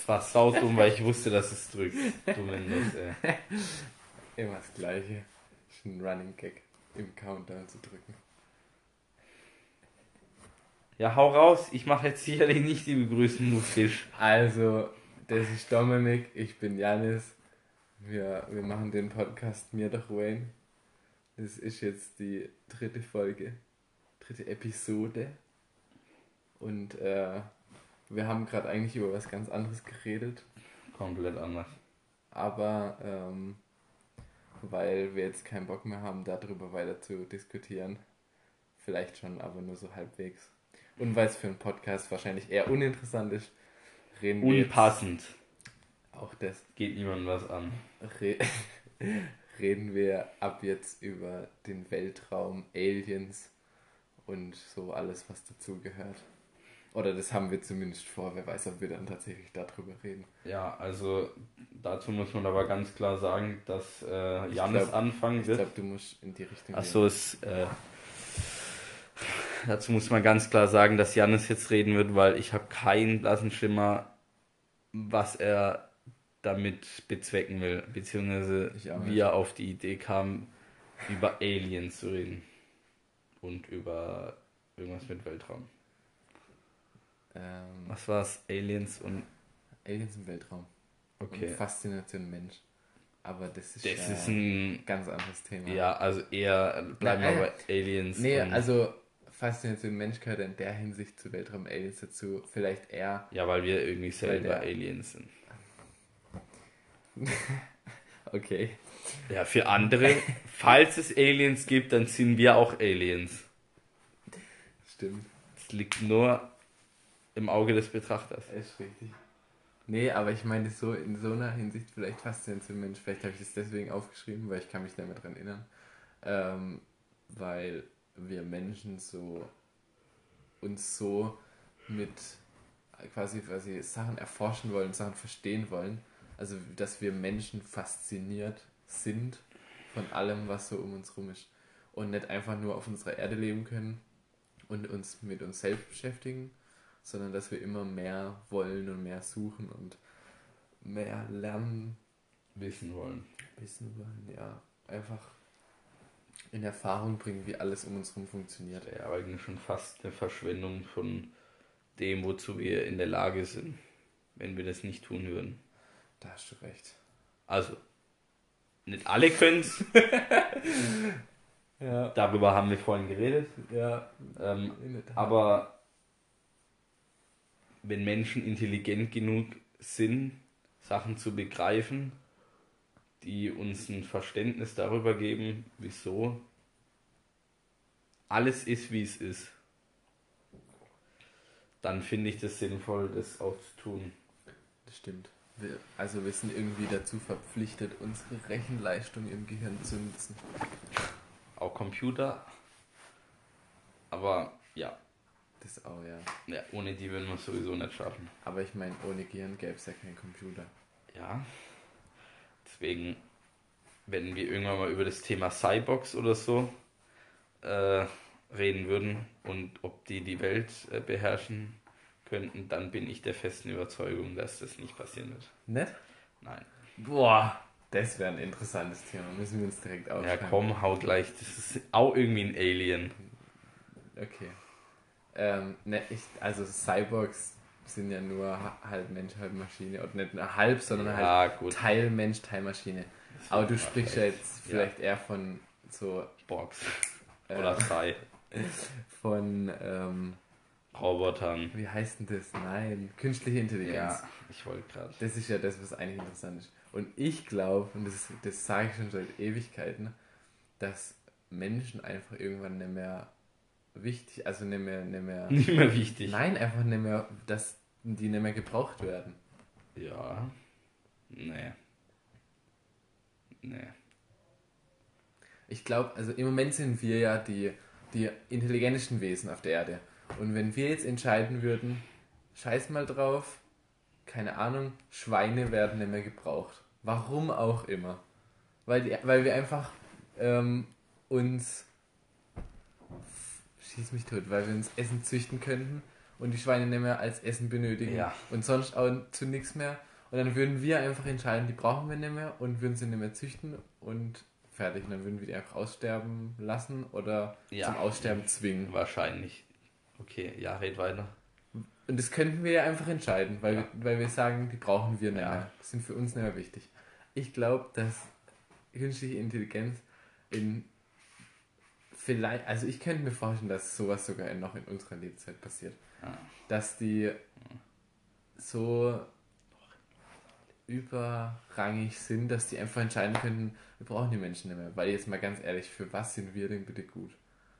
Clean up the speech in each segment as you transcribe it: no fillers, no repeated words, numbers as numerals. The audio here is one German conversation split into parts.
Das war saudumm, weil ich wusste, dass es drückt. Du Windows, ey. Immer das Gleiche. Ist ein Running Gag im Countdown zu drücken. Ja, hau raus. Ich mache jetzt sicherlich nicht die Begrüßung, du Fisch. Also, das ist Dominik, ich bin Janis. Wir machen den Podcast Mir doch Wayne. Das ist jetzt die 3. Folge, 3. Episode. Und wir haben gerade eigentlich über was ganz anderes geredet. Komplett anders. Aber weil wir jetzt keinen Bock mehr haben, darüber weiter zu diskutieren. Vielleicht schon, aber nur so halbwegs. Und weil es für einen Podcast wahrscheinlich eher uninteressant ist, reden wir Unpassend. jetzt auch das. Geht niemandem was an. Reden wir ab jetzt über den Weltraum, Aliens und so alles, was dazugehört. Oder das haben wir zumindest vor. Wer weiß, ob wir dann tatsächlich darüber reden. Ja, also dazu muss man aber ganz klar sagen, dass Janis anfangen wird. Ich glaube, du musst in die Richtung Achso, dazu muss man ganz klar sagen, dass Janis jetzt reden wird, weil ich habe keinen blassen Schimmer, was er damit bezwecken will, beziehungsweise wie er auf die Idee kam, über Aliens zu reden und über irgendwas mit Weltraum. Was war's? Aliens und... Aliens im Weltraum. Okay. Und Faszination Mensch. Aber das ist ein ganz anderes Thema. Ja, also eher bleiben wir bei Aliens. Nee, also Faszination Mensch gehört in der Hinsicht zu Weltraum-Aliens dazu. Vielleicht eher... Ja, weil wir irgendwie selber Aliens sind. Okay. Ja, für andere, falls es Aliens gibt, dann sind wir auch Aliens. Stimmt. Es liegt nur im Auge des Betrachters. Ist richtig. Nee, aber ich meine so in so einer Hinsicht vielleicht Faszination Mensch. Vielleicht habe ich das deswegen aufgeschrieben, weil ich kann mich nicht mehr dran erinnern. Weil wir Menschen uns so mit quasi Sachen erforschen wollen, Sachen verstehen wollen. Also, dass wir Menschen fasziniert sind von allem, was so um uns rum ist. Und nicht einfach nur auf unserer Erde leben können und uns mit uns selbst beschäftigen, sondern dass wir immer mehr wollen und mehr suchen und mehr lernen. Wissen wollen, ja. Einfach in Erfahrung bringen, wie alles um uns herum funktioniert. Ja, eigentlich schon fast eine Verschwendung von dem, wozu wir in der Lage sind, wenn wir das nicht tun würden. Da hast du recht. Also, nicht alle können es. Ja. Darüber haben wir vorhin geredet. Ja. Aber wenn Menschen intelligent genug sind, Sachen zu begreifen, die uns ein Verständnis darüber geben, wieso alles ist, wie es ist, dann finde ich das sinnvoll, das auch zu tun. Das stimmt. Wir sind irgendwie dazu verpflichtet, unsere Rechenleistung im Gehirn zu nutzen. Auch Computer. Aber ja. Das auch, ja. Ja, ohne die würden wir es sowieso nicht schaffen. Aber ich meine, ohne Gehirn gäbe es ja keinen Computer. Ja. Deswegen, wenn wir irgendwann mal über das Thema Cyborgs oder so reden würden und ob die Welt beherrschen könnten, dann bin ich der festen Überzeugung, dass das nicht passieren wird. Nicht? Nein. Boah, das wäre ein interessantes Thema. Müssen wir uns direkt aufschreiben. Ja komm, hau gleich. Das ist auch irgendwie ein Alien. Okay. Also Cyborgs sind ja nur halb Mensch, halb Maschine. Oder nicht nur halb, sondern halt gut. Teil Mensch, Teil Maschine. Aber du sprichst ja jetzt vielleicht eher von so... Borgs. Oder 3. Von... Robotern. Wie heißt denn das? Nein, künstliche Intelligenz. Ja, ich wollte gerade. Das ist ja das, was eigentlich interessant ist. Und ich glaube, und das sage ich schon seit Ewigkeiten, dass Menschen einfach irgendwann nicht mehr wichtig, also nicht mehr nicht mehr wichtig. Nein, einfach nicht mehr, dass die nicht mehr gebraucht werden. Ja. Nee. Ich glaube, also im Moment sind wir ja die intelligentesten Wesen auf der Erde. Und wenn wir jetzt entscheiden würden, scheiß mal drauf, keine Ahnung, Schweine werden nicht mehr gebraucht. Warum auch immer. Weil wir einfach uns schieß mich tot, weil wir uns Essen züchten könnten und die Schweine nicht mehr als Essen benötigen und sonst auch zu nichts mehr. Und dann würden wir einfach entscheiden, die brauchen wir nicht mehr und würden sie nicht mehr züchten und fertig. Und dann würden wir die einfach aussterben lassen oder zum Aussterben zwingen. Wahrscheinlich. Okay, ja, red weiter. Und das könnten wir ja einfach entscheiden, weil wir sagen, die brauchen wir nicht mehr. Das sind für uns nicht mehr wichtig. Ich glaube, dass künstliche Intelligenz also ich könnte mir vorstellen, dass sowas sogar noch in unserer Lebzeit passiert. Dass die so überrangig sind, dass die einfach entscheiden könnten, wir brauchen die Menschen nicht mehr. Weil jetzt mal ganz ehrlich, für was sind wir denn bitte gut?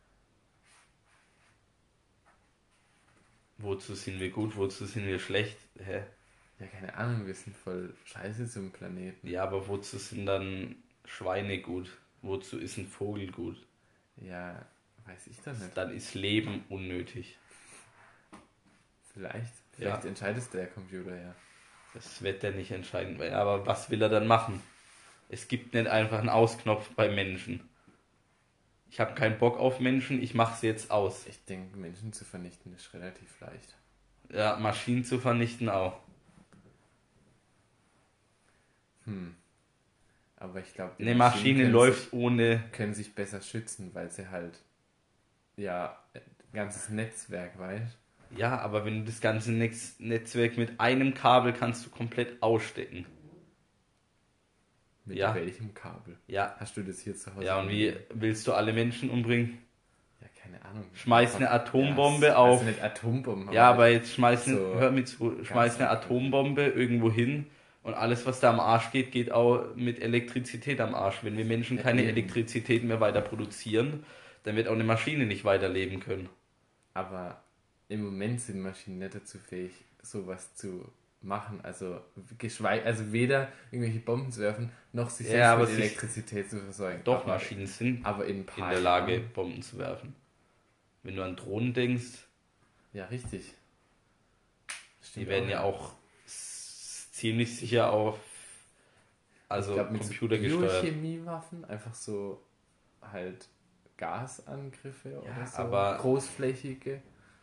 Wozu sind wir gut, wozu sind wir schlecht? Hä? Ja, keine Ahnung, wir sind voll scheiße zum Planeten. Ja, aber wozu sind dann Schweine gut? Wozu ist ein Vogel gut? Ja, weiß ich doch nicht. Dann ist Leben unnötig. Vielleicht entscheidet es der Computer, ja. Das wird der nicht entscheiden. Aber was will er dann machen? Es gibt nicht einfach einen Ausknopf bei Menschen. Ich habe keinen Bock auf Menschen, ich mache sie jetzt aus. Ich denke, Menschen zu vernichten ist relativ leicht. Ja, Maschinen zu vernichten auch. Aber ich glaube, eine Maschine läuft ohne... können sich besser schützen, weil sie halt ein ganzes Netzwerk, weißt. Ja, aber wenn du das ganze Netzwerk mit einem Kabel kannst du komplett ausstecken. Mit welchem Kabel? Ja. Hast du das hier zu Hause? Ja, und wie willst du alle Menschen umbringen? Ja, keine Ahnung. Schmeiß eine Atombombe auf... Also nicht Atombomben. Ja, aber jetzt schmeiß eine Atombombe irgendwo hin und alles, was da am Arsch geht, geht auch mit Elektrizität am Arsch. Wenn wir Menschen keine Elektrizität mehr weiter produzieren, dann wird auch eine Maschine nicht weiterleben können. Aber im Moment sind Maschinen nicht dazu fähig, sowas zu machen. Also weder irgendwelche Bomben zu werfen, noch sich selbst mit Elektrizität zu versorgen. Doch, Maschinen sind in der Lage, Bomben zu werfen. Wenn du an Drohnen denkst... Ja, richtig. Die werden ja auch ziemlich sicher auf Computer gesteuert. Biochemiewaffen, einfach so halt Gasangriffe oder so. Aber großflächige.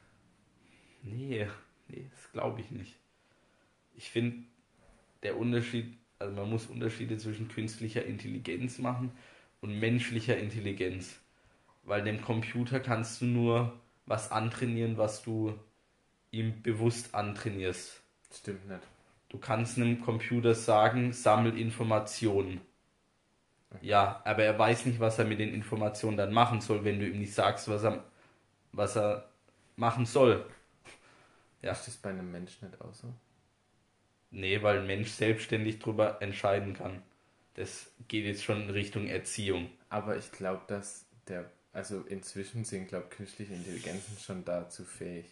Nee, das glaube ich nicht. Ich finde, der Unterschied, also man muss Unterschiede zwischen künstlicher Intelligenz machen und menschlicher Intelligenz. Weil dem Computer kannst du nur was antrainieren, was du ihm bewusst antrainierst. Stimmt nicht. Du kannst einem Computer sagen, sammel Informationen. Okay. Ja, aber er weiß nicht, was er mit den Informationen dann machen soll, wenn du ihm nicht sagst, was er machen soll. Ja. Ist das bei einem Menschen nicht auch so? Nee, weil ein Mensch selbstständig darüber entscheiden kann. Das geht jetzt schon in Richtung Erziehung. Aber ich glaube, dass inzwischen sind, künstliche Intelligenzen schon dazu fähig,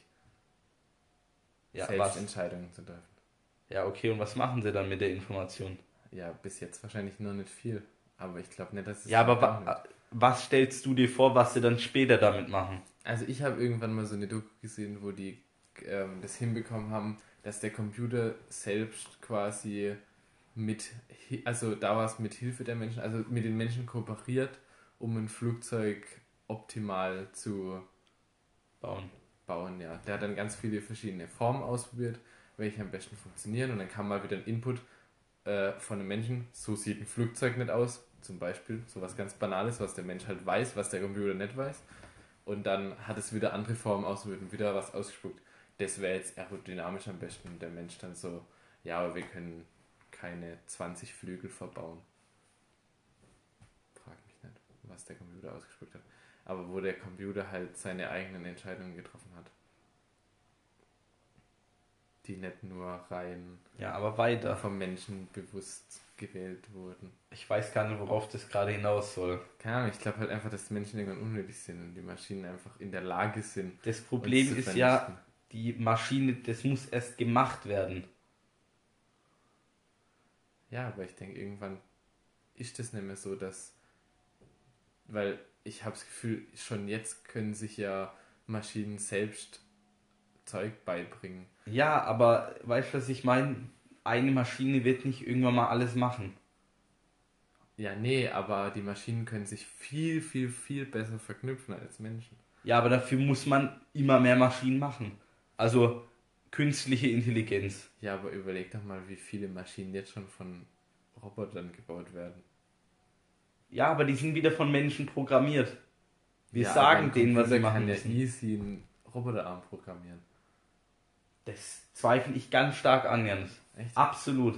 selbst Entscheidungen zu treffen. Ja, okay, und was machen sie dann mit der Information? Ja, bis jetzt wahrscheinlich noch nicht viel. Aber ich glaube nicht, dass es... Ja, aber was stellst du dir vor, was sie dann später damit machen? Also ich habe irgendwann mal so eine Doku gesehen, wo die das hinbekommen haben, dass der Computer selbst quasi mit Hilfe der Menschen, also mit den Menschen kooperiert, um ein Flugzeug optimal zu bauen, ja. Der hat dann ganz viele verschiedene Formen ausprobiert, welche am besten funktionieren, und dann kam mal wieder ein Input von einem Menschen, so sieht ein Flugzeug nicht aus, zum Beispiel, so was ganz Banales, was der Mensch halt weiß, was der Computer nicht weiß, und dann hat es wieder andere Formen ausprobiert und wieder was ausgespuckt. Das wäre jetzt aerodynamisch am besten, und der Mensch dann so, ja, aber wir können keine 20 Flügel verbauen. Frag mich nicht, was der Computer ausgespuckt hat. Aber wo der Computer halt seine eigenen Entscheidungen getroffen hat. Die nicht nur rein vom Menschen bewusst gewählt wurden. Ich weiß gar nicht, worauf das gerade hinaus soll. Keine Ahnung, ich glaube halt einfach, dass Menschen irgendwann unnötig sind und die Maschinen einfach in der Lage sind. Das Problem ist ja, die Maschine, das muss erst gemacht werden. Ja, aber ich denke, irgendwann ist das nicht mehr so, weil ich habe das Gefühl, schon jetzt können sich ja Maschinen selbst Zeug beibringen. Ja, aber weißt du, was ich meine? Eine Maschine wird nicht irgendwann mal alles machen. Ja, nee, aber die Maschinen können sich viel, viel, viel besser verknüpfen als Menschen. Ja, aber dafür muss man immer mehr Maschinen machen. Also künstliche Intelligenz. Ja, aber überleg doch mal, wie viele Maschinen jetzt schon von Robotern gebaut werden. Ja, aber die sind wieder von Menschen programmiert. Wir Ja, aber ein sagen denen, was sie Computer machen kann ja müssen. easy einen Roboterarm programmieren. Das zweifle ich ganz stark an, Jens. Echt? Absolut.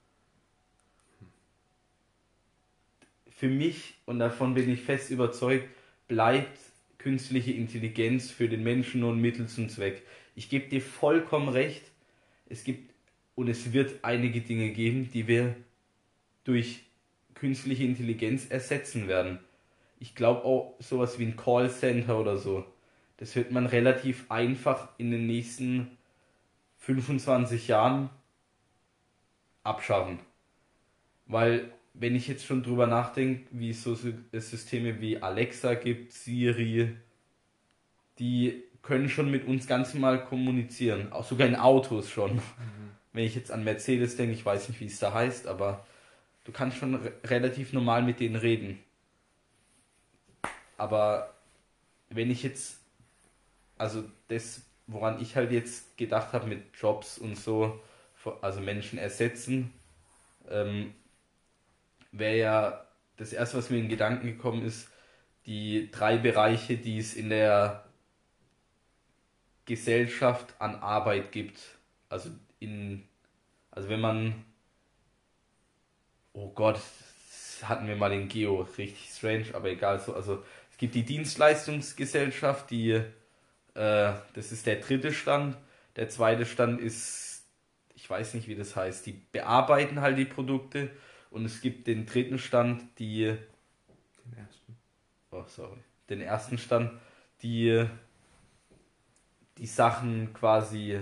Für mich, und davon bin ich fest überzeugt, bleibt künstliche Intelligenz für den Menschen nur ein Mittel zum Zweck. Ich gebe dir vollkommen recht. Es gibt und es wird einige Dinge geben, die wir durch künstliche Intelligenz ersetzen werden. Ich glaube auch sowas wie ein Callcenter oder so. Das wird man relativ einfach in den nächsten 25 Jahren abschaffen. Weil, wenn ich jetzt schon drüber nachdenke, wie es so Systeme wie Alexa gibt, Siri, die können schon mit uns ganz normal kommunizieren. Auch sogar in Autos schon. Wenn ich jetzt an Mercedes denke, ich weiß nicht, wie es da heißt, aber du kannst schon relativ normal mit denen reden. Aber wenn ich jetzt, also das, woran ich halt jetzt gedacht habe mit Jobs und so, also Menschen ersetzen, wäre ja das erste, was mir in Gedanken gekommen ist, die 3 Bereiche, die es in der Gesellschaft an Arbeit gibt. Also also wenn man, oh Gott, das hatten wir mal in Geo, richtig strange, aber egal so. Also es gibt die Dienstleistungsgesellschaft, das ist der dritte Stand. Der zweite Stand ist, ich weiß nicht, wie das heißt, die bearbeiten halt die Produkte. Und es gibt den dritten Stand, Den ersten. den ersten Stand, die die Sachen quasi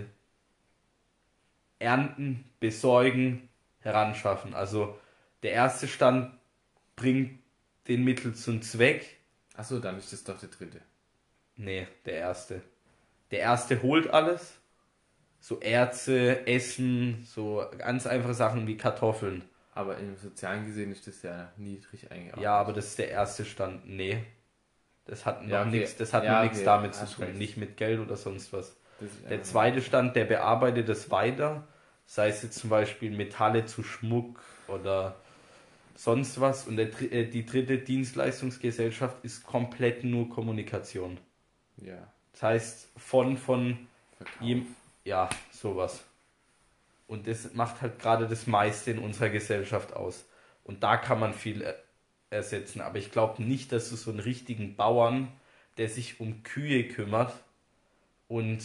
ernten, besorgen, heranschaffen. Also der erste Stand bringt den Mittel zum Zweck. Achso, dann ist das doch der dritte. Nee, der erste. Der erste holt alles. So Erze, Essen, so ganz einfache Sachen wie Kartoffeln. Aber im Sozialen gesehen ist das ja niedrig eingeordnet. Ja, aber das ist der erste Stand. Nee. Das hat Ja, noch okay. nichts, das hat Ja, noch nichts okay. damit zu Hast tun, recht. nicht mit Geld oder sonst was. Das ist Der einfach zweite nur- Stand, der bearbeitet es weiter, sei es jetzt zum Beispiel Metalle zu Schmuck oder sonst was. Und die dritte Dienstleistungsgesellschaft ist komplett nur Kommunikation. Ja, Das heißt, von Verkauf. ihm, ja, sowas. Und das macht halt gerade das meiste in unserer Gesellschaft aus. Und da kann man viel ersetzen. Aber ich glaube nicht, dass du so einen richtigen Bauern, der sich um Kühe kümmert und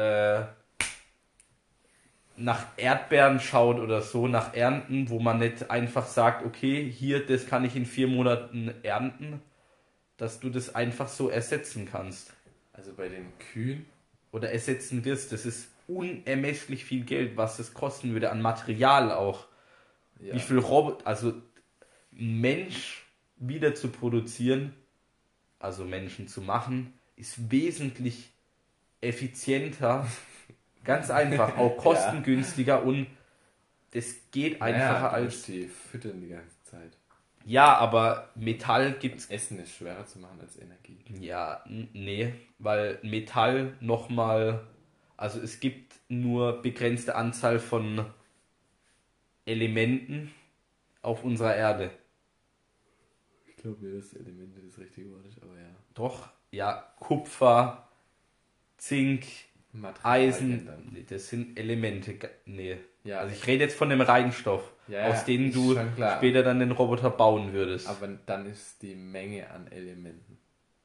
nach Erdbeeren schaut oder so, nach Ernten, wo man nicht einfach sagt, okay, hier, das kann ich in 4 Monaten ernten, dass du das einfach so ersetzen kannst. Also bei den Kühen. Oder ersetzen wirst. Das ist unermesslich viel Geld, was das kosten würde, an Material auch. Ja. Wie viel also ein Mensch wieder zu produzieren, also Menschen zu machen, ist wesentlich effizienter, ganz einfach, auch kostengünstiger und das geht einfacher du als. musst die füttern die ganze Zeit. Ja, aber Metall gibt's. Essen ist schwerer zu machen als Energie. Ja, nee, weil Metall nochmal. Also es gibt nur begrenzte Anzahl von Elementen auf unserer Erde. Ich glaube nicht, dass Elemente das richtige Wort ist, aber ja. Doch, ja, Kupfer, Zink, Eisen, nee, das sind Elemente. Nee. Ja. Also ich rede jetzt von dem Reinstoff, Ja, aus denen ist du schon klar. später dann den Roboter bauen würdest. Aber dann ist die Menge an Elementen.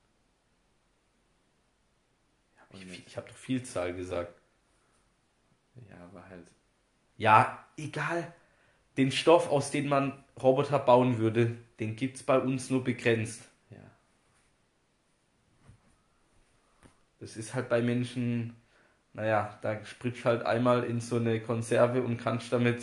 Ich habe doch Vielzahl gesagt. Ja, aber halt. Ja, egal. Den Stoff, aus dem man Roboter bauen würde, den gibt's bei uns nur begrenzt. Ja. Das ist halt bei Menschen, naja, da spritzt halt einmal in so eine Konserve und kannst damit,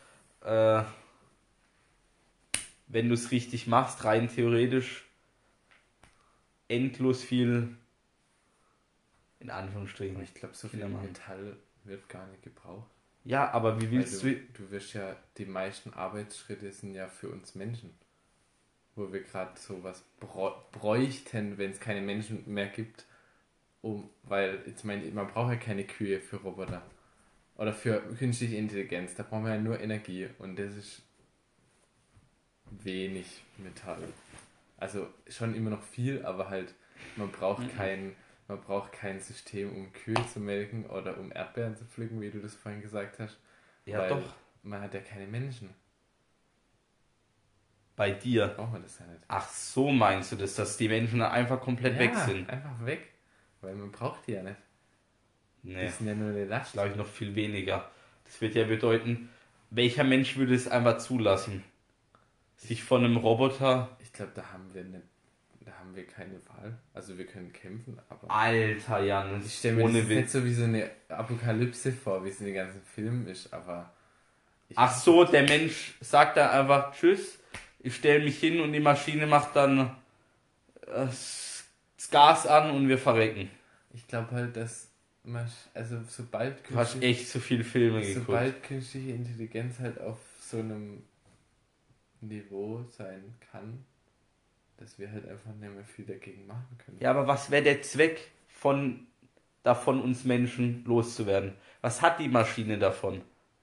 wenn du es richtig machst, rein theoretisch endlos viel, in Anführungsstrichen. Aber ich glaube, so viel Kinder machen. Metall wird gar nicht gebraucht. Ja, aber wie willst Weil du wirst ja, die meisten Arbeitsschritte sind ja für uns Menschen. Wo wir gerade sowas bräuchten, wenn es keine Menschen mehr gibt, weil, jetzt meine man braucht ja keine Kühe für Roboter. Oder für künstliche Intelligenz. Da brauchen wir ja nur Energie. Und das ist wenig Metall. Also schon immer noch viel, aber halt, man braucht kein System, um Kühe zu melken oder um Erdbeeren zu pflücken, wie du das vorhin gesagt hast. Ja, weil doch. Man hat ja keine Menschen. Bei dir. Braucht man das ja nicht. Ach, so meinst du das, dass die Menschen dann einfach komplett weg sind? Einfach weg. Weil man braucht die ja nicht. Nee. Die sind ja nur eine Last. Glaube ich noch viel weniger. Das wird ja bedeuten, welcher Mensch würde es einfach zulassen? Sich von einem Roboter... Ich glaube, da haben wir keine Wahl. Also wir können kämpfen, aber... Alter, Jan, ich stelle mir das nicht so wie so eine Apokalypse vor, wie es in den ganzen Filmen ist, aber... Ach so, der Mensch sagt dann einfach Tschüss, ich stelle mich hin und die Maschine macht dann das Gas an und wir verrecken. Ich glaube halt, dass sobald du hast echt zu viele Filme geguckt. Sobald künstliche Intelligenz halt auf so einem Niveau sein kann, dass wir halt einfach nicht mehr viel dagegen machen können. Ja, aber was wäre der Zweck davon, uns Menschen loszuwerden? Was hat die Maschine davon?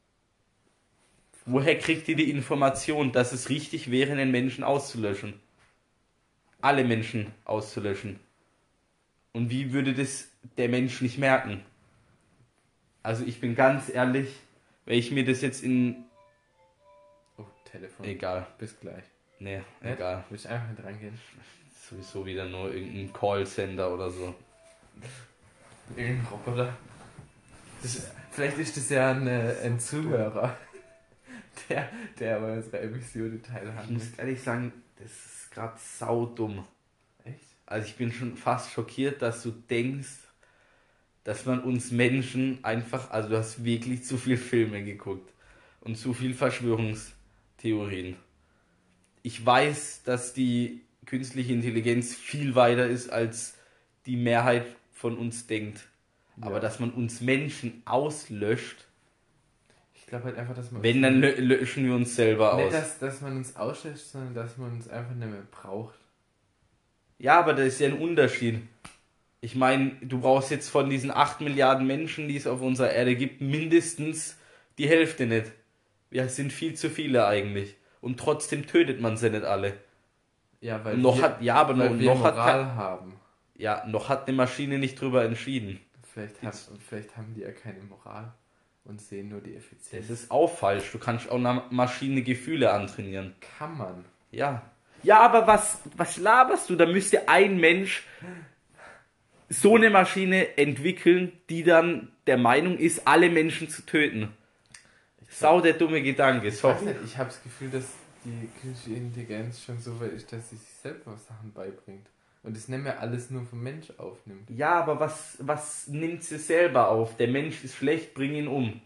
Woher kriegt die Information, dass es richtig wäre, einen Menschen auszulöschen? Alle Menschen auszulöschen. Und wie würde das der Mensch nicht merken? Also ich bin ganz ehrlich, wenn ich mir das jetzt in... Oh, Telefon. Egal. Bis gleich. Nee, egal. Will ich einfach nicht rangehen? Sowieso wieder nur irgendein Callcenter oder so. Irgendein Roboter. Vielleicht ist das ja ein Zuhörer, der bei unserer Emission teilhat. Ich muss ehrlich sagen, das ist gerade saudumm. Echt? Also ich bin schon fast schockiert, dass du denkst, dass man uns Menschen einfach, also du hast wirklich zu viel Filme geguckt und zu viel Verschwörungstheorien. Ich weiß, dass die künstliche Intelligenz viel weiter ist, als die Mehrheit von uns denkt. Ja. Aber dass man uns Menschen auslöscht, ich glaube halt einfach, dass man... Wenn, dann löschen wir uns selber aus. Nicht, dass man uns auslöscht, sondern dass man uns einfach nicht mehr braucht. Ja, aber das ist ja ein Unterschied. Ich meine, du brauchst jetzt von diesen 8 Milliarden Menschen, die es auf unserer Erde gibt, mindestens die Hälfte nicht. Wir sind viel zu viele eigentlich. Und trotzdem tötet man sie nicht alle. Ja, weil noch wir Moral haben. Ja, noch hat eine Maschine nicht drüber entschieden. Vielleicht haben die ja keine Moral und sehen nur die Effizienz. Das ist auch falsch. Du kannst auch einer Maschine Gefühle antrainieren. Kann man. Ja. Ja, aber was laberst du? Da müsste ein Mensch so eine Maschine entwickeln, die dann der Meinung ist, alle Menschen zu töten. Sau der dumme Gedanke. Ich habe das Gefühl, dass die künstliche Intelligenz schon so weit ist, dass sie sich selber Sachen beibringt. Und es nicht mehr alles nur vom Mensch aufnimmt. Ja, aber was nimmt sie selber auf? Der Mensch ist schlecht, bring ihn um.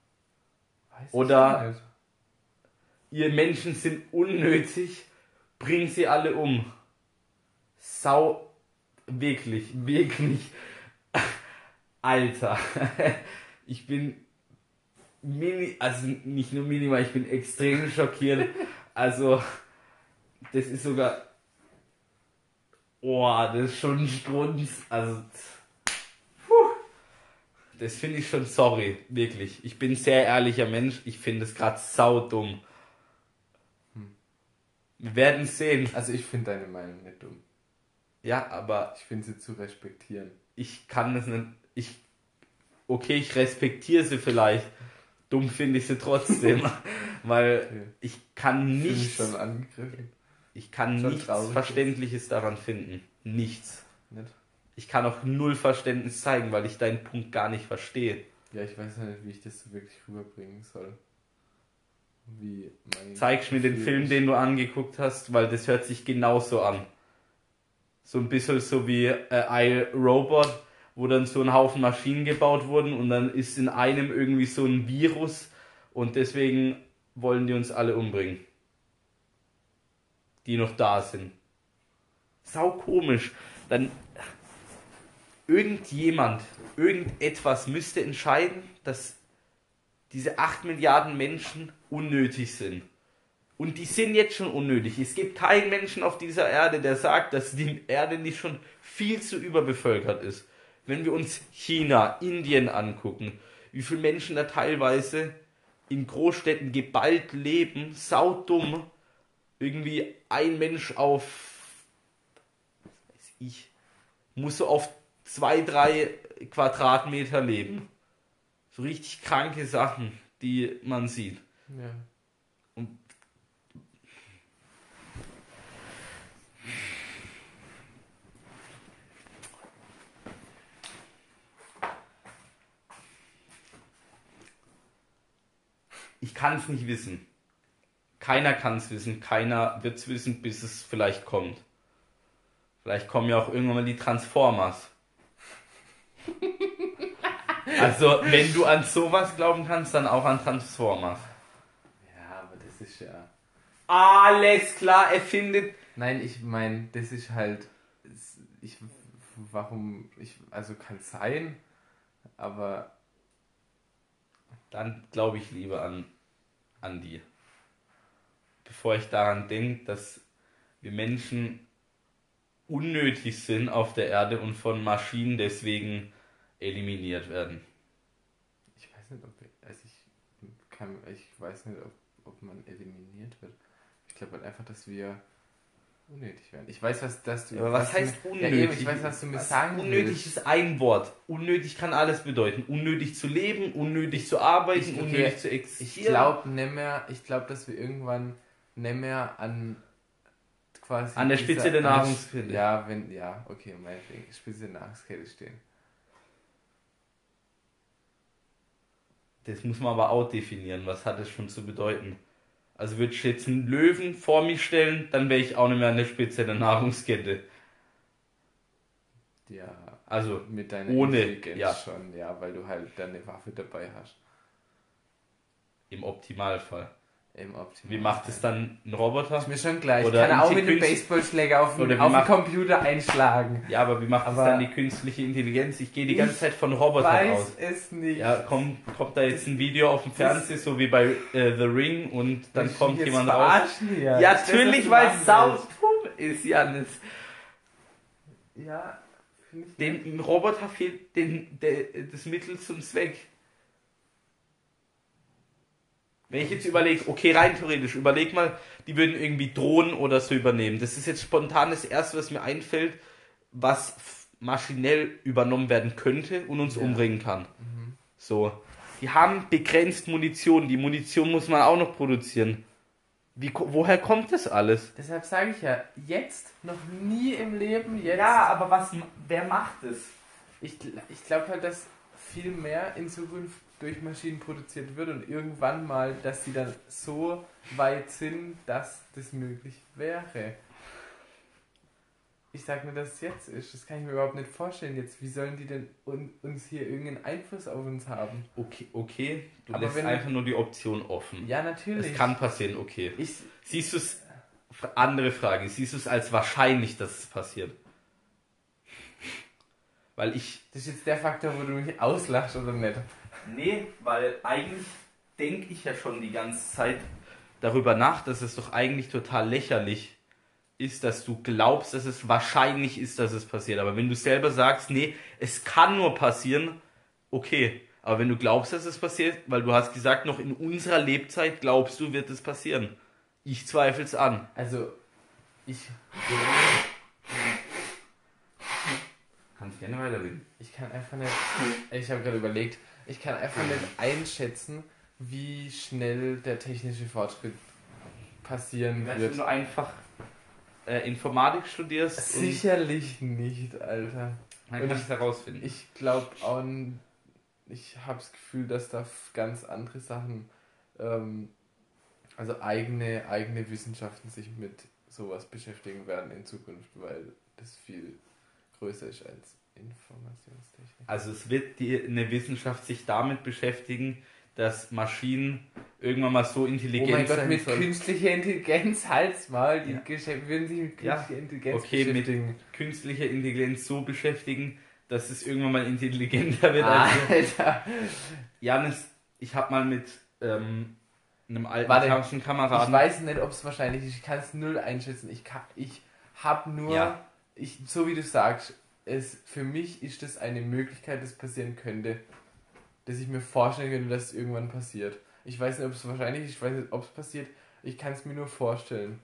Oder ihr Menschen sind unnötig, bring sie alle um. Sau, wirklich. Alter, ich bin also nicht nur minimal, ich bin extrem schockiert. Also, das ist sogar... das ist schon ein Strunz. Also, das finde ich schon sorry, wirklich. Ich bin ein sehr ehrlicher Mensch, ich finde es gerade saudumm. Wir werden sehen. Also ich finde deine Meinung nicht dumm. Ja, aber... Ich finde sie zu respektieren. Ich kann es nicht... ich respektiere sie vielleicht. Dumm finde ich sie trotzdem. Weil okay. Ich kann nichts... schon angegriffen. Ich kann schon nichts Verständliches daran finden. Nichts. Nicht? Ich kann auch null Verständnis zeigen, weil ich deinen Punkt gar nicht verstehe. Ja, ich weiß nicht, wie ich das so wirklich rüberbringen soll. Zeigst mir den Film, den du angeguckt hast, weil das hört sich genauso an. So ein bisschen so wie iRobot, wo dann so ein Haufen Maschinen gebaut wurden und dann ist in einem irgendwie so ein Virus und deswegen wollen die uns alle umbringen. Die noch da sind. Sau komisch. Dann irgendetwas müsste entscheiden, dass diese 8 Milliarden Menschen unnötig sind. Und die sind jetzt schon unnötig. Es gibt keinen Menschen auf dieser Erde, der sagt, dass die Erde nicht schon viel zu überbevölkert ist. wenn wir uns China, Indien angucken, wie viele Menschen da teilweise in Großstädten geballt leben, saudumm, irgendwie ein Mensch auf, was weiß ich, muss so auf 2, 3 Quadratmeter leben. So richtig kranke Sachen, die man sieht. Ja. Und ich kann es nicht wissen. Keiner kann es wissen. Keiner wird es wissen, bis es vielleicht kommt. Vielleicht kommen ja auch irgendwann mal die Transformers. Also, wenn du an sowas glauben kannst, dann auch an Transformers. Ja, aber das ist ja... Alles klar, erfindet. Nein, ich meine, das ist halt... Also kann sein, aber... Dann glaube ich lieber an die. Bevor ich daran denke, dass wir Menschen unnötig sind auf der Erde und von Maschinen deswegen eliminiert werden. Ich weiß nicht, ob man eliminiert wird. Ich glaube halt einfach, dass wir unnötig werden. Ich weiß, Aber was heißt unnötig? Ja, eben, ich weiß, was du mir sagen willst. Unnötig ist ein Wort. Unnötig kann alles bedeuten. Unnötig zu leben, unnötig zu arbeiten, unnötig zu existieren. Ich glaube, dass wir irgendwann nicht mehr an quasi an der Spitze der Nahrungskette. Okay, meinetwegen, Spitze der Nahrungskette stehen. Das muss man aber auch definieren. Was hat das schon zu bedeuten? Also würde ich jetzt einen Löwen vor mich stellen, dann wäre ich auch nicht mehr an der Spitze der Nahrungskette. Ja, also mit deiner ohne, Intelligenz schon, ja, weil du halt deine Waffe dabei hast. Im Optimalfall. Optimalfall. Wie macht es dann ein Roboter? Ist mir schon gleich. Oder kann er auch mit einem Baseballschläger auf den Computer einschlagen. Ja, aber wie macht es dann die künstliche Intelligenz? Ich gehe die ganze Zeit von Robotern aus. Ich weiß es nicht. Ja, kommt da jetzt ein Video auf dem Fernseher, so wie bei The Ring, und dann kommt jemand raus. Ja, natürlich, weil es saudumm ist, Janis. Ja, finde ich. Dem Roboter fehlt das Mittel zum Zweck. Wenn ich jetzt überlege, okay, rein theoretisch, überleg mal, die würden irgendwie Drohnen oder so übernehmen. Das ist jetzt spontan das Erste, was mir einfällt, was maschinell übernommen werden könnte und uns umbringen kann. Mhm. So. Die haben begrenzt Munition. Die Munition muss man auch noch produzieren. Woher kommt das alles? Deshalb sage ich ja, jetzt, noch nie im Leben, jetzt. Ja, aber wer macht es? Ich glaube halt, dass viel mehr in Zukunft durch Maschinen produziert wird und irgendwann mal, dass sie dann so weit sind, dass das möglich wäre. Ich sage nur, dass es jetzt ist. Das kann ich mir überhaupt nicht vorstellen jetzt. Wie sollen die denn uns hier irgendeinen Einfluss auf uns haben? Okay. Du lässt einfach nur die Option offen. Ja, natürlich. Es kann passieren, okay. Siehst du es, andere Frage, siehst du es als wahrscheinlich, dass es passiert? Weil das ist jetzt der Faktor, wo du mich auslachst oder nicht? Nee, weil eigentlich denke ich ja schon die ganze Zeit darüber nach, dass es doch eigentlich total lächerlich ist, dass du glaubst, dass es wahrscheinlich ist, dass es passiert. Aber wenn du selber sagst, nee, es kann nur passieren, okay. Aber wenn du glaubst, dass es passiert, weil du hast gesagt, noch in unserer Lebzeit glaubst du, wird es passieren. Ich zweifle es an. Also, Kannst gerne weiterreden. Ich kann einfach nicht, ich habe gerade überlegt, ich kann einfach nicht einschätzen, wie schnell der technische Fortschritt passieren wird. Wenn du einfach Informatik studierst? Sicherlich nicht, Alter. Dann kann ich es herausfinden. Ich glaube auch, ich habe das Gefühl, dass da ganz andere Sachen, also eigene Wissenschaften sich mit sowas beschäftigen werden in Zukunft, weil das viel größer ist als Informationstechnik. Also es wird eine Wissenschaft sich damit beschäftigen, dass Maschinen irgendwann mal so intelligent sein mit künstlicher Intelligenz, halt's mal, die würden sich mit künstlicher Intelligenz beschäftigen. Mit künstlicher Intelligenz so beschäftigen, dass es irgendwann mal intelligenter wird. Alter! Janis, ich habe mal mit einem alten Kameraden... Ich weiß nicht, ob es wahrscheinlich ist, ich kann es null einschätzen. Ich habe nur, so wie du sagst, für mich ist das eine Möglichkeit, das passieren könnte. Dass ich mir vorstellen könnte, dass es irgendwann passiert. Ich weiß nicht, ob es wahrscheinlich ist, ich weiß nicht, ob es passiert. Ich kann es mir nur vorstellen.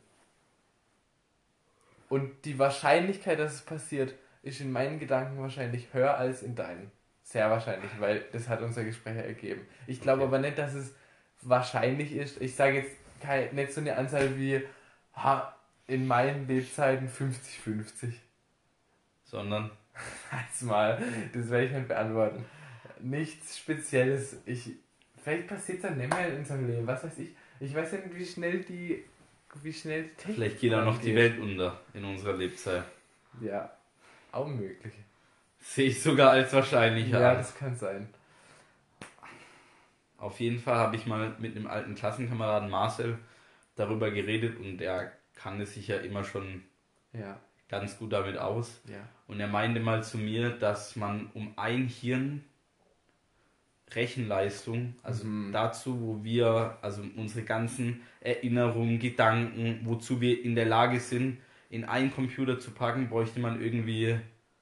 Und die Wahrscheinlichkeit, dass es passiert, ist in meinen Gedanken wahrscheinlich höher als in deinen. Sehr wahrscheinlich, weil das hat unser Gespräch ergeben. Ich glaube aber nicht, dass es wahrscheinlich ist. Ich sage jetzt nicht so eine Anzahl wie in meinen Lebzeiten 50-50. Sondern? Als mal, das werde ich nicht beantworten. Nichts Spezielles. Vielleicht passiert es dann nicht mehr in unserem Leben, was weiß ich. Ich weiß nicht, wie schnell die Technik. Vielleicht geht auch noch die Welt unter in unserer Lebzeit. Ja, auch möglich. Sehe ich sogar als wahrscheinlicher Ja, an. das kann sein. Auf jeden Fall habe ich mal mit einem alten Klassenkameraden Marcel darüber geredet und der kannte sich ja immer schon ganz gut damit aus. Ja. Und er meinte mal zu mir, dass man um ein Hirn Rechenleistung, also dazu, wo wir, also unsere ganzen Erinnerungen, Gedanken, wozu wir in der Lage sind, in einen Computer zu packen, bräuchte man irgendwie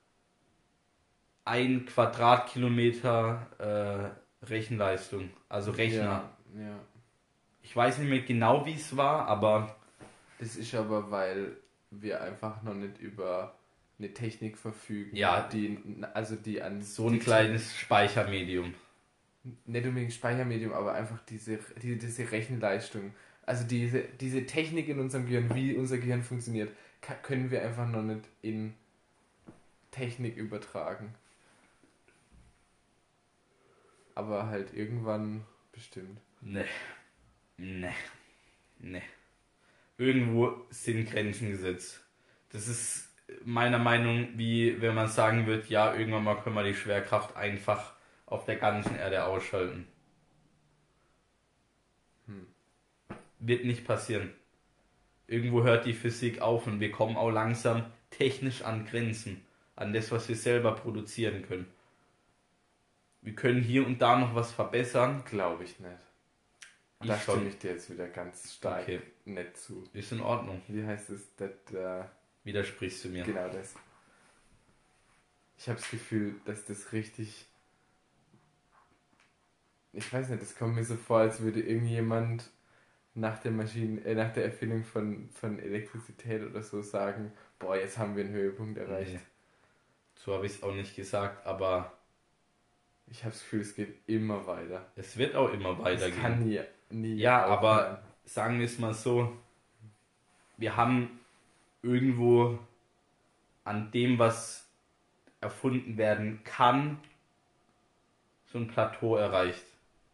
1 Quadratkilometer Rechenleistung, also Rechner. Ja. Ich weiß nicht mehr genau, wie es war, aber... Das ist aber, weil wir einfach noch nicht über eine Technik verfügen, ja, die an... So ein kleines Speichermedium. Nicht unbedingt Speichermedium, aber einfach diese Rechenleistung. Also diese Technik in unserem Gehirn, wie unser Gehirn funktioniert, können wir einfach noch nicht in Technik übertragen. Aber halt irgendwann bestimmt. Nee. Irgendwo sind Grenzen gesetzt. Das ist meiner Meinung, wie wenn man sagen wird, ja, irgendwann mal können wir die Schwerkraft einfach auf der ganzen Erde ausschalten. Wird nicht passieren. Irgendwo hört die Physik auf und wir kommen auch langsam technisch an Grenzen. An das, was wir selber produzieren können. Wir können hier und da noch was verbessern. Glaube ich nicht. Da stimme ich dir jetzt wieder ganz stark nicht zu. Ist in Ordnung. Wie heißt es? Widersprichst du mir. Genau das. Ich habe das Gefühl, dass das richtig... Ich weiß nicht, das kommt mir so vor, als würde irgendjemand nach der Erfindung von Elektrizität oder so sagen, boah, jetzt haben wir einen Höhepunkt erreicht. Nee. So habe ich es auch nicht gesagt, aber... Ich habe das Gefühl, es geht immer weiter. Es wird auch immer weitergehen. Es kann nie ja, aufhören. aber sagen wir es mal so, wir haben irgendwo an dem, was erfunden werden kann, so ein Plateau erreicht.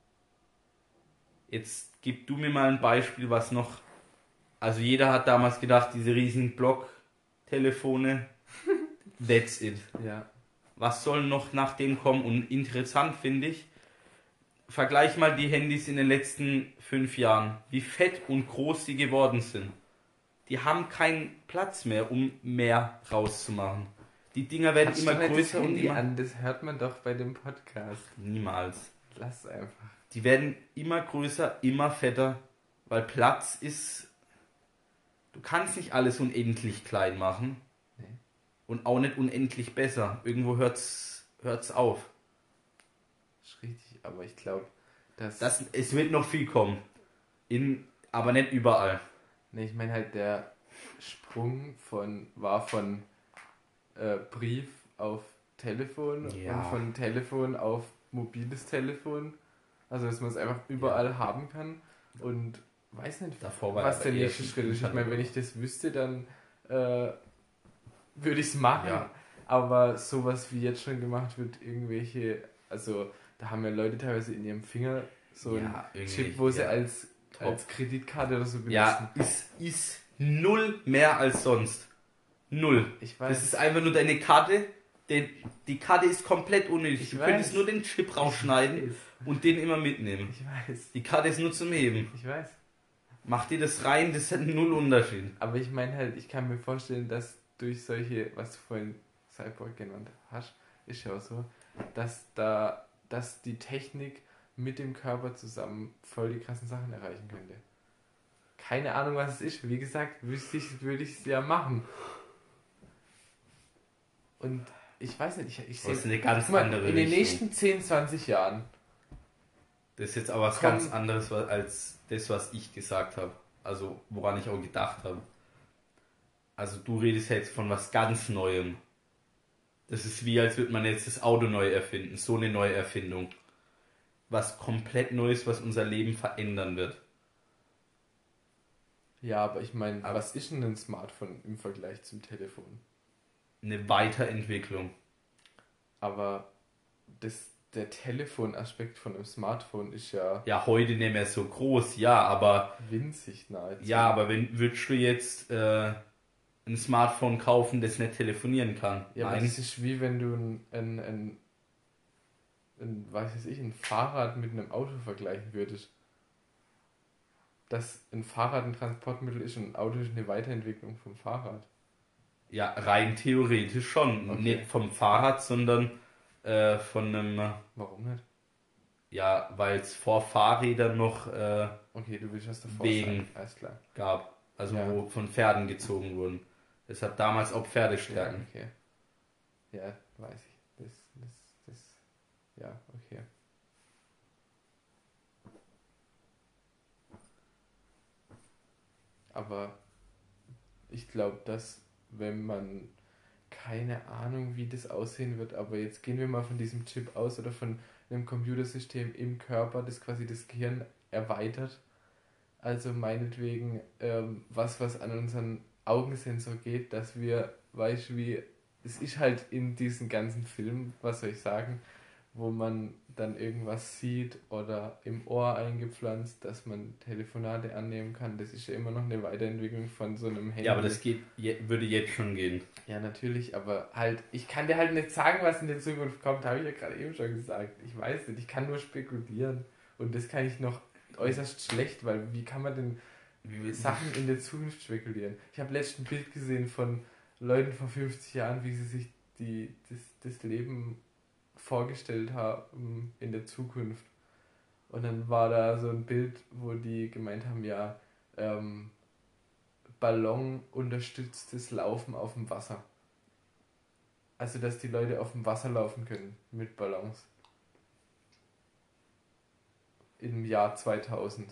Jetzt gib du mir mal ein Beispiel, was noch... Also jeder hat damals gedacht, diese riesigen Blocktelefone, that's it. Ja. Was soll noch nach dem kommen? Und interessant finde ich, vergleich mal die Handys in den letzten 5 Jahren, wie fett und groß sie geworden sind. Die haben keinen Platz mehr, um mehr rauszumachen. Die Dinger werden immer größer und immer... Das hört man doch bei dem Podcast. Niemals. Lass einfach. Die werden immer größer, immer fetter, weil Platz ist... Du kannst nicht alles unendlich klein machen. Nee. Und auch nicht unendlich besser. Irgendwo hört's auf. Das ist richtig, aber ich glaube, es wird noch viel kommen. Aber nicht überall. Ne, ich meine halt, der Sprung war von Brief auf Telefon und von Telefon auf mobiles Telefon. Also, dass man es einfach überall haben kann. Und weiß nicht, was der nächste Schritt ist. Ich meine, wenn ich das wüsste, dann würde ich es machen. Ja. Aber sowas wie jetzt schon gemacht wird, also da haben ja Leute teilweise in ihrem Finger so einen Chip, wo sie als Kreditkarte oder so benutzen. Ja, ist null mehr als sonst. Null. Ich weiß. Das ist einfach nur deine Karte. Die Karte ist komplett unnötig. Du könntest nur den Chip rausschneiden und den immer mitnehmen. Ich weiß. Die Karte ist nur zum Heben. Ich weiß. Mach dir das rein, das hat null Unterschied. Aber ich meine halt, ich kann mir vorstellen, dass durch solche, was du vorhin Cyborg genannt hast, ist ja auch so, dass die Technik mit dem Körper zusammen voll die krassen Sachen erreichen könnte. Keine Ahnung, was es ist. Wie gesagt, würde ich es ja machen. Und ich weiß nicht, ich sehe... Das ist eine ganz Guck mal, andere in den Richtung. nächsten 10, 20 Jahren... Das ist jetzt aber was ganz anderes als das, was ich gesagt habe. Also, woran ich auch gedacht habe. Also, du redest jetzt von was ganz Neuem. Das ist wie, als würde man jetzt das Auto neu erfinden. So eine Neuerfindung. Was komplett Neues, was unser Leben verändern wird. Ja, aber ich meine, was ist denn ein Smartphone im Vergleich zum Telefon? Eine Weiterentwicklung. Aber der Telefonaspekt von einem Smartphone ist ja... Ja, heute nicht mehr so groß, ja, aber... winzig nahezu. Ja, aber würdest du jetzt ein Smartphone kaufen, das nicht telefonieren kann? Ja, Nein. aber das ist wie wenn du ein ein Fahrrad mit einem Auto vergleichen würdest. Dass ein Fahrrad ein Transportmittel ist und ein Auto ist eine Weiterentwicklung vom Fahrrad. Ja, rein theoretisch schon. Okay. Nicht vom Fahrrad, sondern von einem... Warum nicht? Ja, weil es vor Fahrrädern noch Okay, du willst was davor Wegen sagen. Alles klar. gab. Also Ja. wo von Pferden gezogen wurden. Es hat damals auch Ja, Pferdestärken. okay. Ja, weiß ich. Ja, okay. Aber ich glaube, dass wenn man keine Ahnung, wie das aussehen wird, aber jetzt gehen wir mal von diesem Chip aus oder von einem Computersystem im Körper, das quasi das Gehirn erweitert. Also meinetwegen was an unseren Augensensor geht, dass wir, weißt du, wie, es ist halt in diesen ganzen Filmen, was soll ich sagen, wo man dann irgendwas sieht oder im Ohr eingepflanzt, dass man Telefonate annehmen kann. Das ist ja immer noch eine Weiterentwicklung von so einem Handy. Ja, aber das würde jetzt schon gehen. Ja, natürlich, aber halt, ich kann dir halt nicht sagen, was in der Zukunft kommt, habe ich ja gerade eben schon gesagt. Ich weiß nicht, ich kann nur spekulieren und das kann ich noch äußerst schlecht, weil wie kann man denn Sachen in der Zukunft spekulieren? Ich habe letztens ein Bild gesehen von Leuten vor 50 Jahren, wie sie sich das Leben vorgestellt haben in der Zukunft. Und dann war da so ein Bild, wo die gemeint haben, ja, Ballon unterstütztes Laufen auf dem Wasser. Also, dass die Leute auf dem Wasser laufen können mit Ballons. Im Jahr 2000.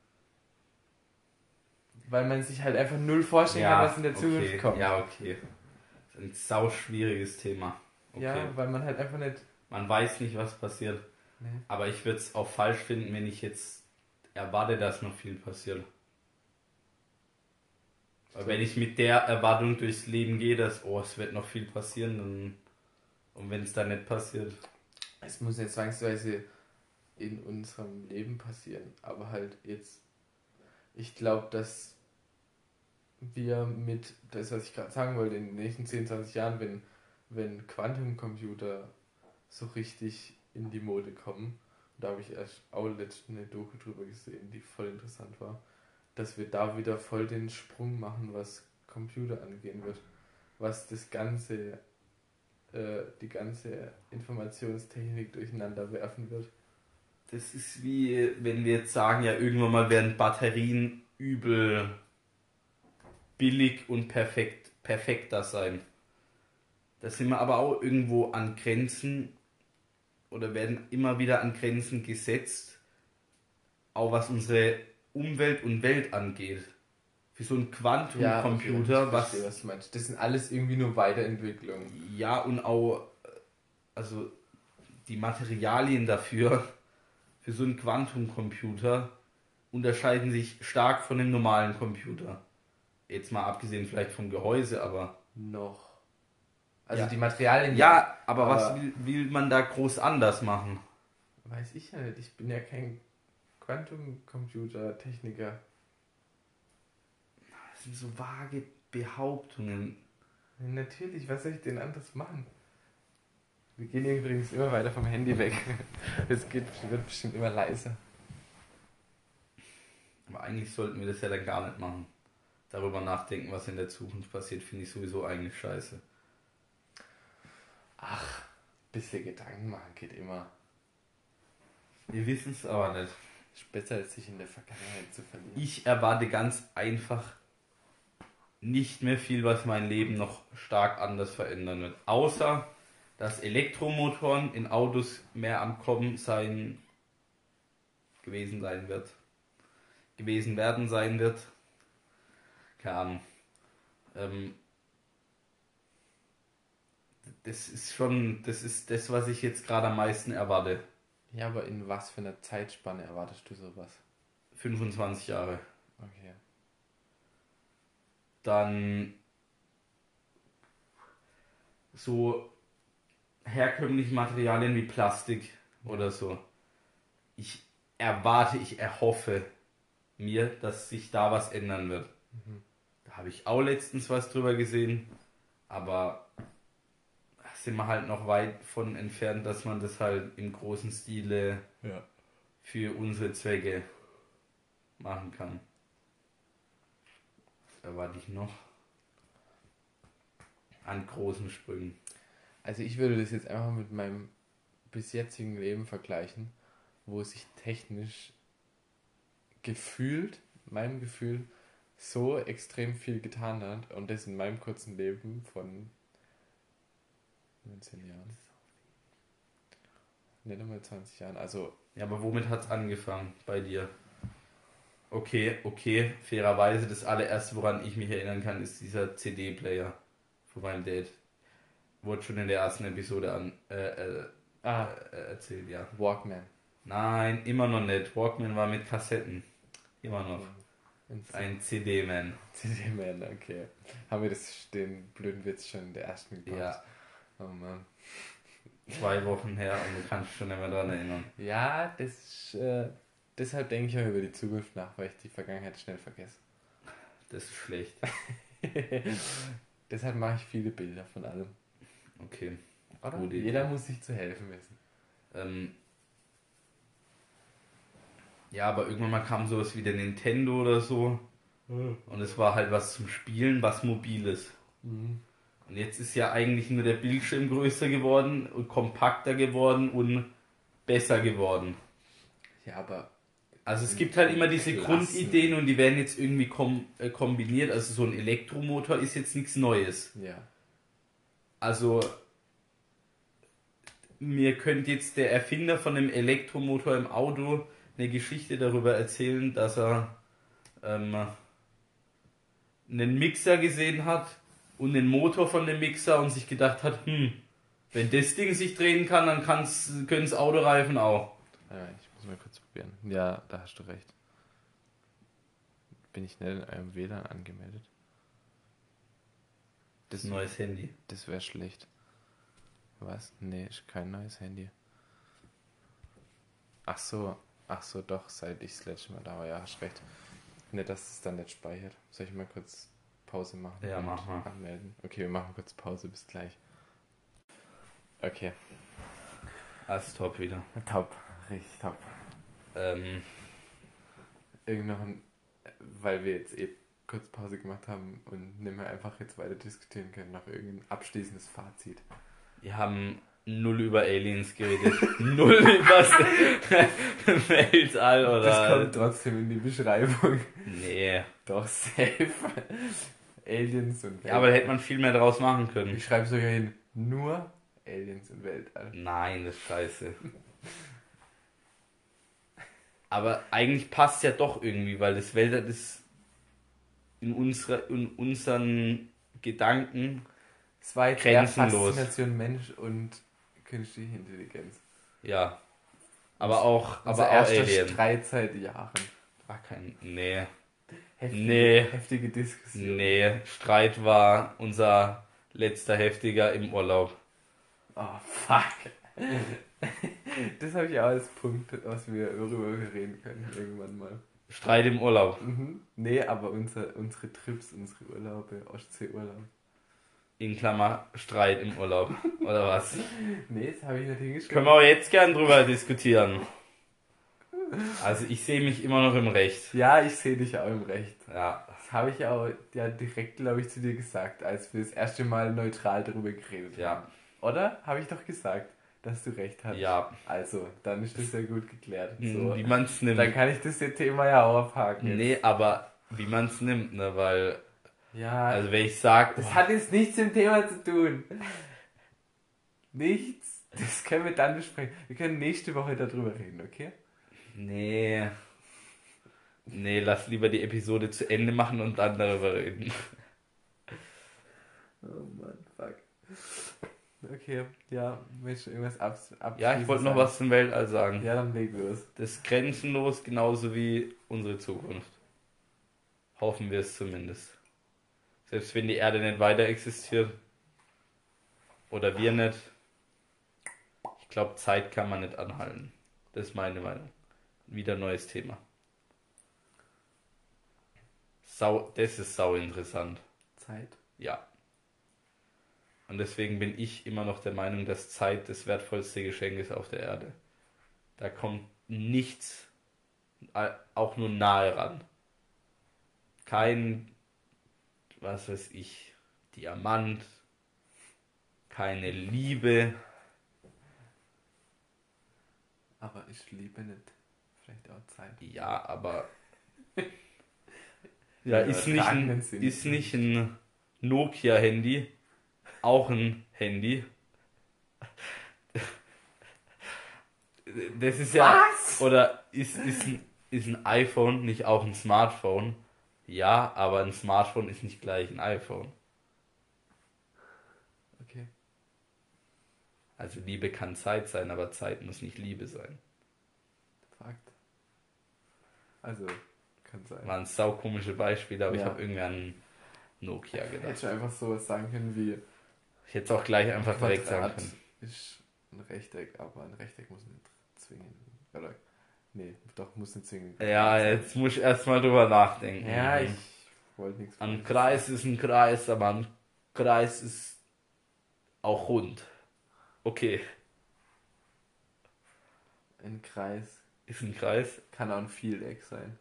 Weil man sich halt einfach null vorstellen kann, was in der Zukunft kommt. Ja, okay. Das ist ein sau schwieriges Thema. Okay. Ja, weil man halt einfach nicht... Man weiß nicht, was passiert. Nee. Aber ich würde es auch falsch finden, wenn ich jetzt erwarte, dass noch viel passiert. Weil wenn ich mit der Erwartung durchs Leben gehe, dass, es wird noch viel passieren, dann, und wenn es dann nicht passiert. Es muss nicht zwangsweise in unserem Leben passieren, aber halt jetzt, ich glaube, dass wir mit, das was ich gerade sagen wollte, in den nächsten 10, 20 Jahren, wenn Quantencomputer so richtig in die Mode kommen, da habe ich erst auch letztens eine Doku drüber gesehen, die voll interessant war, dass wir da wieder voll den Sprung machen, was Computer angehen wird, was das ganze, die ganze Informationstechnik durcheinander werfen wird. Das ist wie, wenn wir jetzt sagen, ja, irgendwann mal werden Batterien übel billig und perfekter sein. Da sind wir aber auch irgendwo an Grenzen oder werden immer wieder an Grenzen gesetzt, auch was unsere Umwelt und Welt angeht. Für so einen Quantencomputer, ja, okay, was du meinst. Das sind alles irgendwie nur Weiterentwicklungen. Ja, und auch also die Materialien dafür, für so einen Quantencomputer, unterscheiden sich stark von dem normalen Computer. Jetzt mal abgesehen vielleicht vom Gehäuse, aber... Noch. Also ja. die Materialien... Ja, aber was will man da groß anders machen? Weiß ich ja nicht. Ich bin ja kein Quantencomputer-Techniker. Das sind so vage Behauptungen. Natürlich, was soll ich denn anders machen? Wir gehen übrigens immer weiter vom Handy weg. Es wird bestimmt immer leiser. Aber eigentlich sollten wir das ja dann gar nicht machen. Darüber nachdenken, was in der Zukunft passiert, finde ich sowieso eigentlich scheiße. Ach, bisschen Gedanken machen geht immer. Wir wissen es aber nicht. Ist besser, als sich in der Vergangenheit zu verlieren. Ich erwarte ganz einfach nicht mehr viel, was mein Leben noch stark anders verändern wird. Außer dass Elektromotoren in Autos mehr am Kommen gewesen werden sein wird. Keine Ahnung. Das ist das, was ich jetzt gerade am meisten erwarte. Ja, aber in was für einer Zeitspanne erwartest du sowas? 25 Jahre. Okay. Dann so herkömmliche Materialien wie Plastik oder so. Ich erhoffe mir, dass sich da was ändern wird. Da habe ich auch letztens was drüber gesehen, aber da sind wir halt noch weit von entfernt, dass man das halt im großen Stile für unsere Zwecke machen kann. Was erwarte ich noch? An großen Sprüngen. Also ich würde das jetzt einfach mit meinem bis jetzigen Leben vergleichen, wo sich technisch meinem Gefühl, so extrem viel getan hat und das in meinem kurzen Leben von 19 Jahren. Nicht einmal 20 Jahren, also... Ja, aber womit hat es angefangen bei dir? Okay, fairerweise, das allererste, woran ich mich erinnern kann, ist dieser CD-Player von meinem Dad. Wurde schon in der ersten Episode erzählt, ja. Walkman. Nein, immer noch nicht. Walkman war mit Kassetten. Immer noch. Ein CD-Man. CD-Man, okay. Haben wir den blöden Witz schon in der ersten gebracht? Ja. Oh Mann. 2 Wochen her und du kannst dich schon nicht mehr dran erinnern. Ja, deshalb denke ich auch über die Zukunft nach, weil ich die Vergangenheit schnell vergesse. Das ist schlecht. Deshalb mache ich viele Bilder von allem. Okay. Oder? Jeder muss sich zu helfen wissen. Ja, aber irgendwann mal kam sowas wie der Nintendo oder so. Und es war halt was zum Spielen, was Mobiles. Und jetzt ist ja eigentlich nur der Bildschirm größer geworden und kompakter geworden und besser geworden. Ja, aber... Also es gibt halt immer diese Grundideen und die werden jetzt irgendwie kombiniert. Also so ein Elektromotor ist jetzt nichts Neues. Ja. Also mir könnte jetzt der Erfinder von dem Elektromotor im Auto eine Geschichte darüber erzählen, dass er einen Mixer gesehen hat und den Motor von dem Mixer und sich gedacht hat, wenn das Ding sich drehen kann, dann können es Autoreifen auch. Ich muss mal kurz probieren. Ja, da hast du recht. Bin ich schnell in einem WLAN angemeldet? Das ist ein neues Handy. Das wäre schlecht. Was? Nee, ist kein neues Handy. Ach so, doch, seit ich das letzte Mal da war. Ja, hast recht. Nicht, dass es dann nicht speichert. Soll ich mal kurz Pause machen? Ja, mach mal. Anmelden. Okay, wir machen kurz Pause, bis gleich. Okay. Alles top wieder. Top, richtig top. Weil wir jetzt kurz Pause gemacht haben und nicht mehr einfach jetzt weiter diskutieren können, nach irgendein abschließendes Fazit. Wir haben 0 über Aliens geredet. 0 über Weltall oder... Das kommt trotzdem in die Beschreibung. Nee. Doch, safe. Aliens und Weltall. Ja, aber da hätte man viel mehr draus machen können. Ich schreibe sogar hin, nur Aliens und Weltall. Nein, das ist scheiße. Aber eigentlich passt ja doch irgendwie, weil das Weltall ist in unseren Gedanken es war jetzt grenzenlos. Faszination Mensch und künstliche Intelligenz. Ja. Aber auch erster Alien. Streit seit Jahren. War kein... Nee. Heftige Diskussion. Nee, Streit war unser letzter heftiger im Urlaub. Oh, fuck. Das habe ich auch als Punkt, worüber wir reden können, irgendwann mal. Streit im Urlaub. Nee, aber unsere Trips, unsere Urlaube, Ostseeurlaub. In Klammer, Streit im Urlaub. Oder was? Nee, das habe ich nicht hingeschrieben. Können wir auch jetzt gern drüber diskutieren. Also ich sehe mich immer noch im Recht. Ja, ich sehe dich auch im Recht. Ja. Das habe ich auch direkt, glaube ich, zu dir gesagt, als wir das erste Mal neutral darüber geredet haben. Oder? Habe ich doch gesagt, dass du recht hast. Ja. Also, dann ist das ja gut geklärt. So. Wie man es nimmt. Dann kann ich das Thema ja auch abhaken. Jetzt. Nee, aber wie man es nimmt, ne, weil... Ja. Also wenn ich sage... Das hat jetzt nichts mit dem Thema zu tun. Nichts. Das können wir dann besprechen. Wir können nächste Woche darüber reden, okay? Nee. Nee, lass lieber die Episode zu Ende machen und dann darüber reden. Oh Mann, fuck. Okay, ja, möchtest du irgendwas abschließen? Ja, ich wollte noch was zum Weltall sagen. Ja, dann leg los. Das ist grenzenlos, genauso wie unsere Zukunft. Hoffen wir es zumindest. Selbst wenn die Erde nicht weiter existiert. Oder wir nicht. Ich glaube, Zeit kann man nicht anhalten. Das ist meine Meinung. Wieder neues Thema. Das ist sau interessant. Zeit? Ja. Und deswegen bin ich immer noch der Meinung, dass Zeit das wertvollste Geschenk ist auf der Erde. Da kommt nichts auch nur nahe ran. Kein, was weiß ich, Diamant, keine Liebe. Aber ich liebe nicht. Vielleicht auch Zeit. Ja, aber ja, ist nicht ein Nokia-Handy auch ein Handy? Das ist ja. Was? Oder ist ein iPhone nicht auch ein Smartphone? Ja, aber ein Smartphone ist nicht gleich ein iPhone. Okay. Also Liebe kann Zeit sein, aber Zeit muss nicht Liebe sein. Fakt. Also, kann sein. Waren saukomische Beispiele, aber Ja. ich habe irgendwie an Nokia gedacht. Hättest du einfach sowas sagen können wie Ich hätte es auch gleich einfach direkt sagen Quadrat können. ist ein Rechteck, aber ein Rechteck muss nicht zwingen. Oder, nee, doch, muss nicht zwingen. Ja, jetzt muss ich erstmal drüber nachdenken. Ja, ich wollte nichts. Ein Kreis ist ein Kreis, aber ein Kreis ist auch rund. Okay, Ein Kreis ist ein Kreis. kann auch ein Vieleck sein.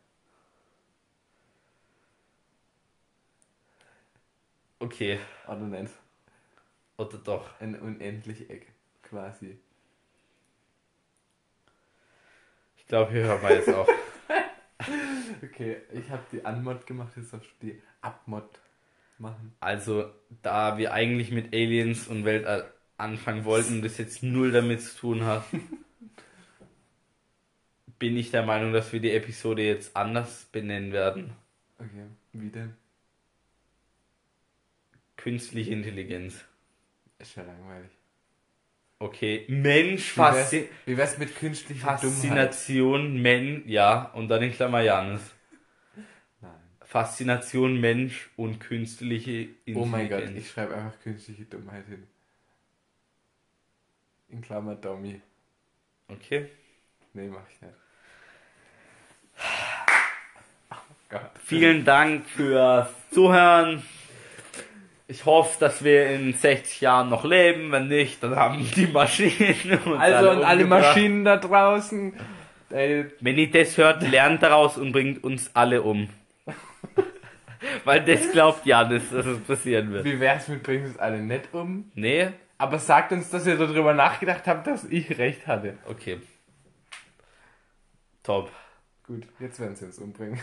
Okay, Oder nicht. oder doch. Ein unendlich Eck, quasi. Ich glaube, hier hören wir jetzt auf. Okay, ich habe die Anmod gemacht, jetzt darfst du die Abmod machen. Also, da wir eigentlich mit Aliens und Weltall anfangen wollten und das jetzt null damit zu tun hat, bin ich der Meinung, dass wir die Episode jetzt anders benennen werden. Okay, wie denn? Künstliche Intelligenz. Ist ja langweilig. Okay, Mensch, Wie wär's mit künstlicher Dummheit? Faszination, ja, und dann in Klammer Janus. Nein. Faszination, Mensch und künstliche Intelligenz. Oh mein Gott, ich schreibe einfach künstliche Dummheit hin. In Klammer Dummy. Okay. Nee, mach ich nicht. Oh Gott. Vielen Dank fürs Zuhören. Ich hoffe, dass wir in 60 Jahren noch leben. Wenn nicht, dann haben die Maschinen uns Also an alle umgebracht. Maschinen da draußen. Wenn ihr das hört, lernt daraus und bringt uns alle um. Weil das glaubt Janis, dass es passieren wird. Wie wär's mit bringen uns alle nicht um? Nee? Aber sagt uns, dass ihr darüber nachgedacht habt, dass ich recht hatte. Okay. Top. Gut, jetzt werden sie uns umbringen.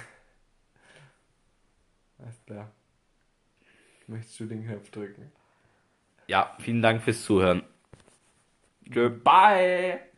Alles klar. Möchtest du den Knopf drücken? Ja, vielen Dank fürs Zuhören. Goodbye!